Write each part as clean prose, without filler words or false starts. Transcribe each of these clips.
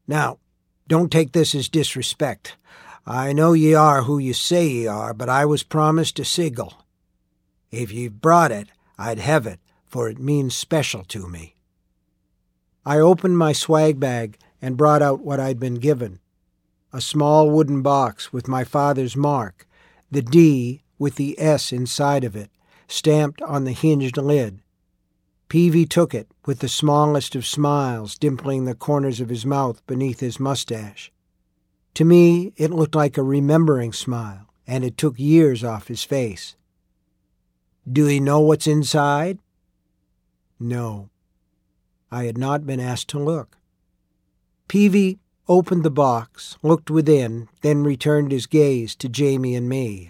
Now, don't take this as disrespect. I know ye are who you say ye are, but I was promised a sigil. If ye've brought it, I'd have it, for it means special to me." I opened my swag bag and brought out what I'd been given. A small wooden box with my father's mark, the D with the S inside of it, stamped on the hinged lid. Peavy took it with the smallest of smiles dimpling the corners of his mouth beneath his mustache. To me, it looked like a remembering smile, and it took years off his face. "Do you know what's inside?" No. I had not been asked to look. Peavy opened the box, looked within, then returned his gaze to Jamie and me.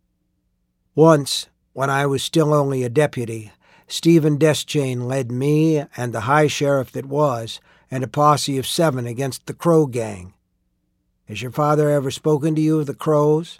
"Once, when I was still only a deputy, Stephen Deschain led me and the high sheriff that was, and a posse of 7 against the Crow gang. Has your father ever spoken to you of the Crows?"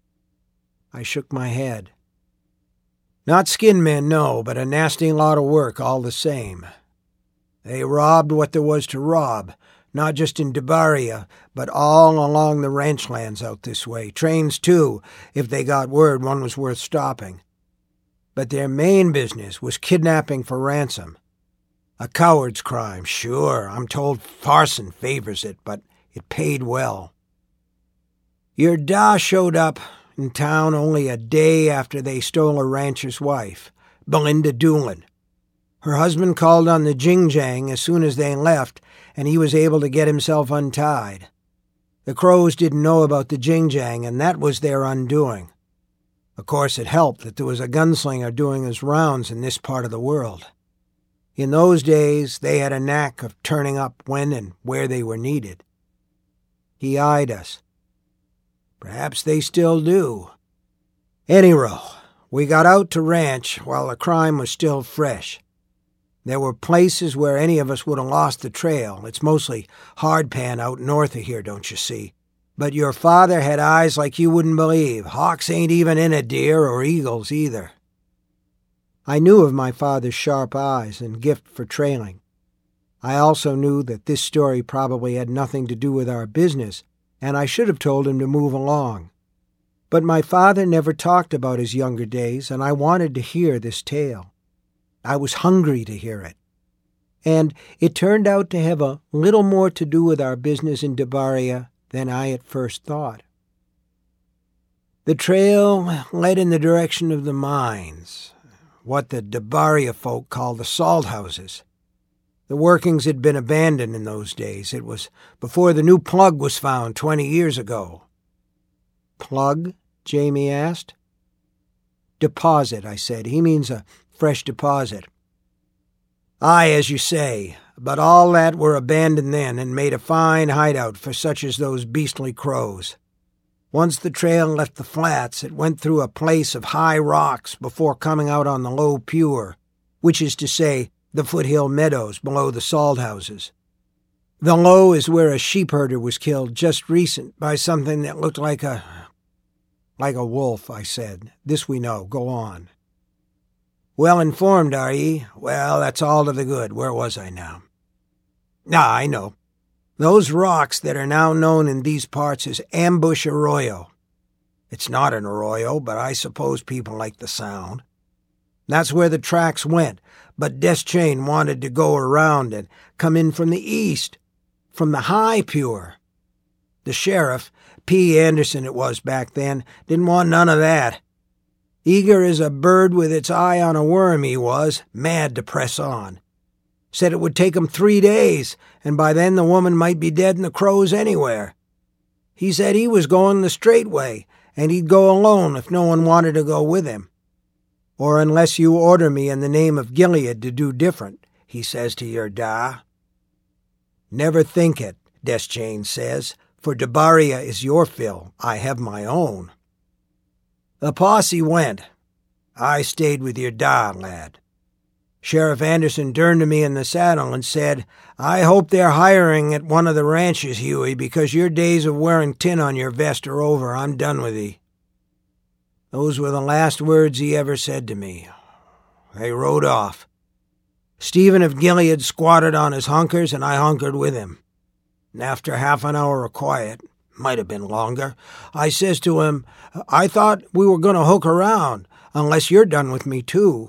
I shook my head. "Not skin men, no, but a nasty lot of work all the same. They robbed what there was to rob, not just in DeBarria, but all along the ranch lands out this way. Trains, too, if they got word one was worth stopping. But their main business was kidnapping for ransom. A coward's crime, sure. I'm told Farson favors it, but it paid well. Your da showed up in town only a day after they stole a rancher's wife, Belinda Doolin. Her husband called on the Jingjang as soon as they left, and he was able to get himself untied. The Crows didn't know about the Jingjang, and that was their undoing. Of course, it helped that there was a gunslinger doing his rounds in this part of the world. In those days, they had a knack of turning up when and where they were needed." He eyed us. "Perhaps they still do. Anyhow, we got out to ranch while the crime was still fresh. There were places where any of us would have lost the trail. It's mostly hardpan out north of here, don't you see? But your father had eyes like you wouldn't believe. Hawks ain't even in a deer or eagles either." I knew of my father's sharp eyes and gift for trailing. I also knew that this story probably had nothing to do with our business, and I should have told him to move along. But my father never talked about his younger days, and I wanted to hear this tale. I was hungry to hear it. And it turned out to have a little more to do with our business in DeBarria than I at first thought. The trail led in the direction of the mines, what the DeBarria folk call the salt houses. The workings had been abandoned in those days. It was before the new plug was found 20 years ago. "Plug?" Jamie asked. "Deposit," I said. "He means a fresh deposit." "Aye, as you say, but all that were abandoned then and made a fine hideout for such as those beastly Crows. Once the trail left the flats, it went through a place of high rocks before coming out on the low Pure, which is to say, the foothill meadows below the salt houses. The low is where a sheep herder was killed just recent by something that looked like a wolf," I said. "This we know. Go on." "Well informed, are ye? Well, that's all to the good. Where was I now? I know. Those rocks that are now known in these parts as Ambush Arroyo. It's not an arroyo, but I suppose people like the sound. That's where the tracks went, but Deschain wanted to go around and come in from the east, from the high Pure. The sheriff, P. Anderson it was back then, didn't want none of that. Eager as a bird with its eye on a worm he was, mad to press on. Said it would take him 3 days, and by then the woman might be dead and the Crows anywhere. He said he was going the straight way, and he'd go alone if no one wanted to go with him. Or unless you order me in the name of Gilead to do different, he says to your da. Never think it, Deschain says, for DeBarria is your fill, I have my own. The posse went. I stayed with your da, lad. Sheriff Anderson turned to me in the saddle and said, I hope they're hiring at one of the ranches, Huey, because your days of wearing tin on your vest are over. I'm done with thee. Those were the last words he ever said to me. They rode off. Stephen of Gilead squatted on his hunkers, and I hunkered with him. After half an hour of quiet, might have been longer, I says to him, I thought we were going to hook around, unless you're done with me too.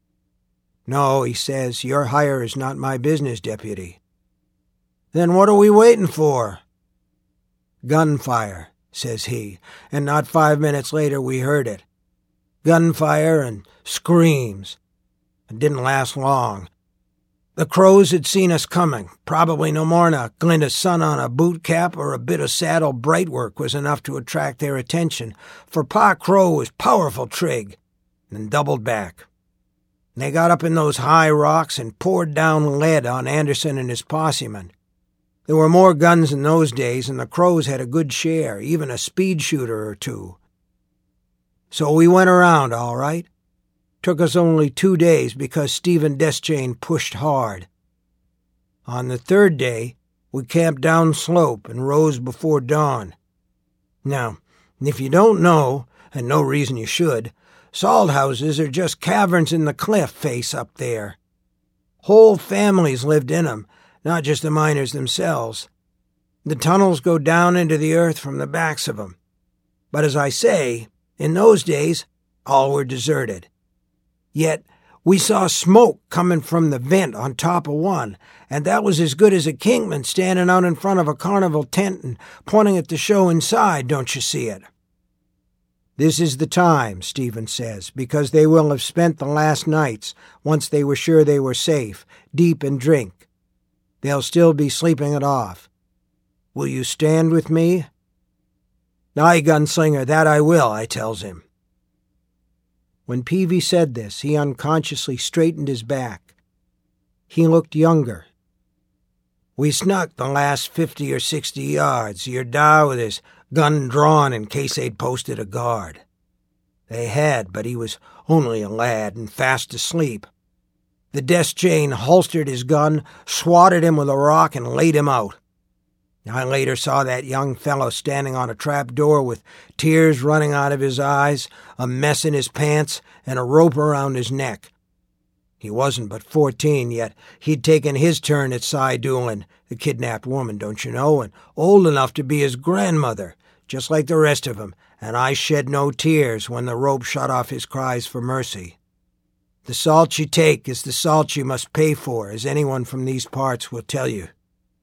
No, he says, your hire is not my business, deputy. Then what are we waiting for? Gunfire, says he, and not 5 minutes later we heard it. Gunfire and screams. It didn't last long. The crows had seen us coming. Probably no more'n a glint of sun on a boot cap or a bit of saddle bright work was enough to attract their attention, for Pa Crow was powerful trig, and doubled back. They got up in those high rocks and poured down lead on Anderson and his possemen. There were more guns in those days, and the Crows had a good share, even a speed shooter or two. So we went around, all right. Took us only 2 days because Stephen Deschain pushed hard. On the third day, we camped down slope and rose before dawn. Now, if you don't know, and no reason you should, salt houses are just caverns in the cliff face up there. Whole families lived in 'em, not just the miners themselves. The tunnels go down into the earth from the backs of 'em. But as I say, in those days, all were deserted. Yet we saw smoke coming from the vent on top of one, and that was as good as a Kingman standing out in front of a carnival tent and pointing at the show inside, don't you see it? This is the time, Stephen says, because they will have spent the last nights, once they were sure they were safe, deep in drink. They'll still be sleeping it off. Will you stand with me? Aye, gunslinger, that I will, I tells him. When Peavy said this, he unconsciously straightened his back. He looked younger. We snuck the last 50 or 60 yards, your da with his gun drawn in case they'd posted a guard. They had, but he was only a lad and fast asleep. The Deschain holstered his gun, swatted him with a rock, and laid him out. I later saw that young fellow standing on a trap door with tears running out of his eyes, a mess in his pants, and a rope around his neck. He wasn't but 14, yet he'd taken his turn at Cy-Doolan, the kidnapped woman, don't you know, and old enough to be his grandmother, just like the rest of 'em, and I shed no tears when the rope shut off his cries for mercy. The salt you take is the salt you must pay for, as anyone from these parts will tell you.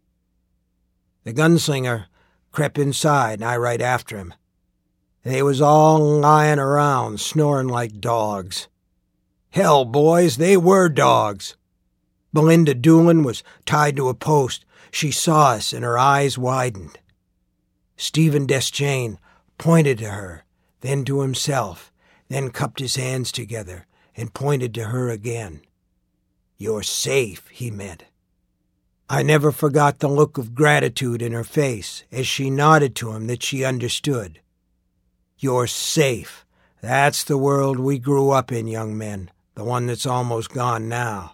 The gunslinger crept inside, and I right after him. They was all lying around, snoring like dogs. Hell, boys, they were dogs. Belinda Doolan was tied to a post. She saw us, and her eyes widened. Stephen Deschain pointed to her, then to himself, then cupped his hands together and pointed to her again. You're safe, he meant. I never forgot the look of gratitude in her face as she nodded to him that she understood. You're safe. That's the world we grew up in, young men, the one that's almost gone now.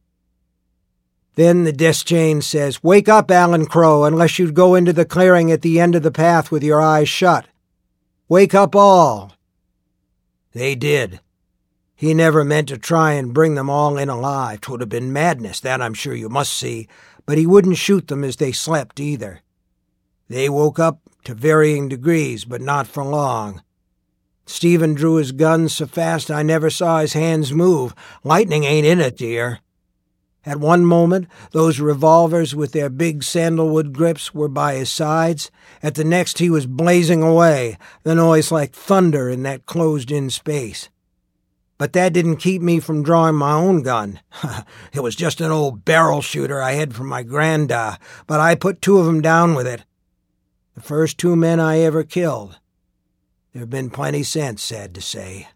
Then the Deschain says, Wake up, Alan Crow, unless you'd go into the clearing at the end of the path with your eyes shut. Wake up all. They did. He never meant to try and bring them all in alive. 'Twould have been madness, that I'm sure you must see, but he wouldn't shoot them as they slept either. They woke up to varying degrees, but not for long. Stephen drew his gun so fast I never saw his hands move. Lightning ain't in it, dear. At one moment, those revolvers with their big sandalwood grips were by his sides. At the next, he was blazing away, the noise like thunder in that closed-in space. But that didn't keep me from drawing my own gun. It was just an old barrel shooter I had from my granda, but I put 2 of 'em down with it. The first 2 men I ever killed. There have been plenty since, sad to say.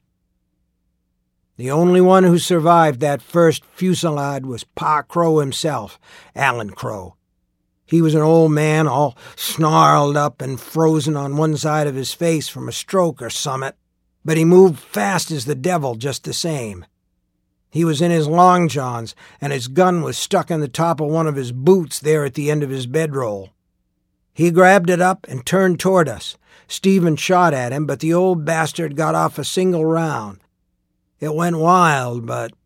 The only one who survived that first fusillade was Pa Crow himself, Alan Crow. He was an old man, all snarled up and frozen on one side of his face from a stroke or summit, but he moved fast as the devil just the same. He was in his long johns, and his gun was stuck in the top of one of his boots there at the end of his bedroll. He grabbed it up and turned toward us. Stephen shot at him, but the old bastard got off a single round. It went wild, but